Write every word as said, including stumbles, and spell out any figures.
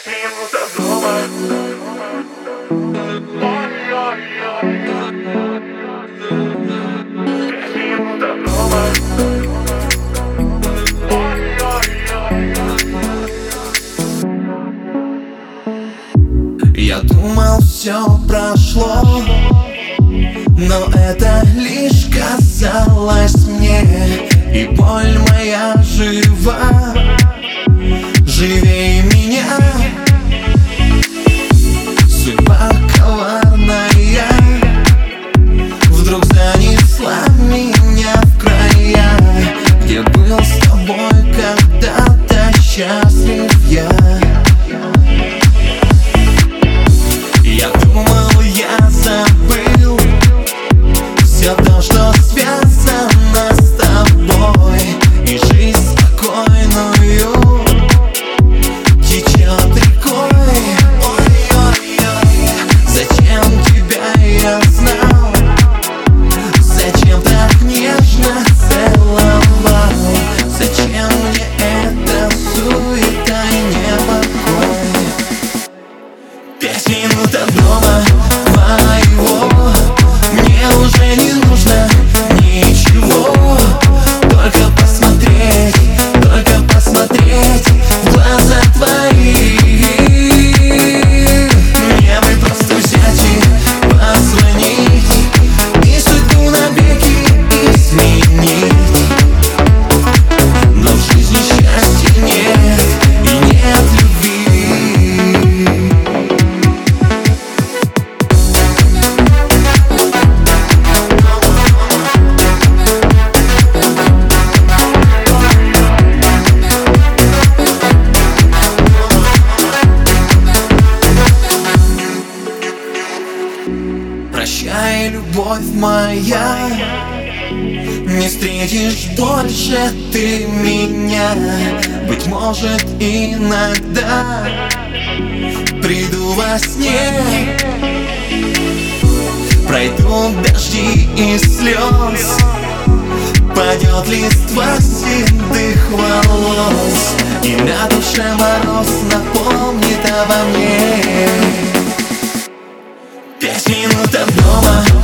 Пять минут от дома. Ой-ой-ой. Пять минут от дома. Ой-ой-ой. Я думал, все прошло, но это лишь казалось мне. И боль моя жива, живее меня. Судьба коварная вдруг занесла меня в края, где был с тобой когда-то счастлив я. Я думал, я забыл все то, что связано с тобой, и жизнь спокойную течет рекой. Ой-ой-ой, зачем тебя я знал, зачем так нежно целовал, зачем мне эта суета и непокой? Пять минут от дома моего, мне уже не нужно ничего, только посмотреть, только посмотреть в глаза твои. Мне бы просто взять и позвонить, и судьбу навеки изменить. Но в жизни счастья нет и нет любви. Прощай, любовь моя, не встретишь больше ты меня. Быть может, иногда приду во сне, пройдут дожди и слез, падет листва седых волос, и на душе мороз напомнит обо мне. Пять минут от дома